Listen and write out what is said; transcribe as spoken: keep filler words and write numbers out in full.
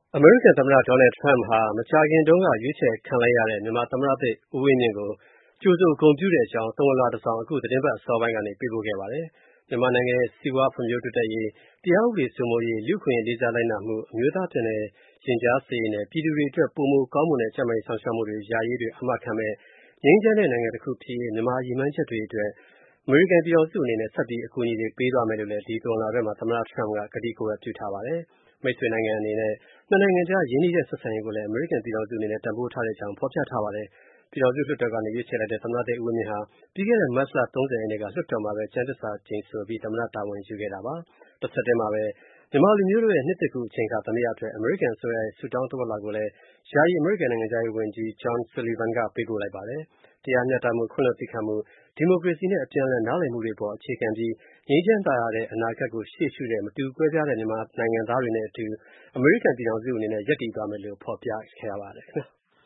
အမေရိကန်သမ္မတ Donald Trump ဟာမကြာခင်တုန်းကရွေးချယ်ခံလိုက်ရတဲ့မြန်မာသမ္မတသစ်ဦးဝင်းမြင့်ကိုကြိုဆိုဂုဏ်ပြုတဲ့အကြောင်းသဝဏ်လွှာတစောင်အခုသီတင်းပတ်အစောပိုင်းကနေပေးပို့ခဲ့ပါတယ်။မြန်မာနိုင်ငံရဲ့စီးပွားဖွံ့ဖြိုးတိုးတက်ရေး၊တရားဥပဒေစိုးမိုးရေး၊လူ့အခွင့်အရေးလေးစားလိုက်နာမှု၊အမျိုးသားပြန်လည်ရင်ကြားစေ့ရေးနဲ့ပြည်သူတွေအတွက်ပိုမိုကောင်းမွန်တဲ့ကျန်းမာရေးစောင့်ရှောက်မှုတွေရရေးတွေအာမခံမယ့်ငြိမ်းချမ်းတဲ့နိုင်ငံတစ်ခုဖြစ်ရေးမြန်မာရည်မှန်းချက်တွေအတွက်အမေရိကန်ပြည်ထောင်စုအနေနဲ့ဆက်ပြီးအကူအညီတွေပေးသွားမယ်လို့လည်းဒီသဝဏ်လွှာထဲမှာသမ္မတ Trump ကကတိကဝတ်ပြုထားပါတယ်။မိတ်ဆွေနိုင်ငံအနေနဲ့နှစ်နိုင်ငံကြားရင်းနှီးတဲ့ဆက်ဆံရေးကိုလည်းအမေရိကန်ပြည်ထောင်စုအနေနဲ့တန်ဖိုးထားတဲ့အကြောင်းဖော်ပြထားပါတယ်။ပြည်ထောင်စုလွှတ်တော်ကနေရွေးချယ်လိုက်တဲ့သမ္မတသစ်ဦးဝင်းမြင့်ဟာပြီးခဲ့တဲ့မတ်လ၃၀ရက်နေ့ကလွှတ်တော်မှာပဲကျမ်းသစ္စာကျိန်ဆိုပြီးသမ္မတတာဝန်ယူခဲ့တာပါ။တဆက်တည်းမှာပဲမြန်မာလူမျိုးတို့ရဲ့နှစ်သစ်ကူးအချိန်အခါသမယအတွက်အမေရိကန်အစိုးရရဲ့ဆုတောင်းသဝဏ်လွှာကိုလည်းယာယီအမေရိကန်နိုင်ငံခြားရေးဝန်ကြီး John Sullivan ကပေးပို့လိုက်ပါတယ်။တရားမျှတမှု၊ခွင့်လွှတ်သည့်ခံမှု၊ဒီမိုကရေစီနဲ့အပြန်အလှန်နားလည်မှုတွေအပေါ်အခြေခံပြီးငြိမ်းချမ်းသာယာတဲ့အနာဂတ်ကိုရှေ့ရှုတဲ့မတူကွဲပြားတဲ့မြန်မာနိုင်ငံသားတွေနဲ့အတူအမေရိကန်ပြည်ထောင်စုအနေနဲ့ရပ်တည်သွားမယ်လို့ဖော်ပြထားပါတယ်ခင်ဗျာ။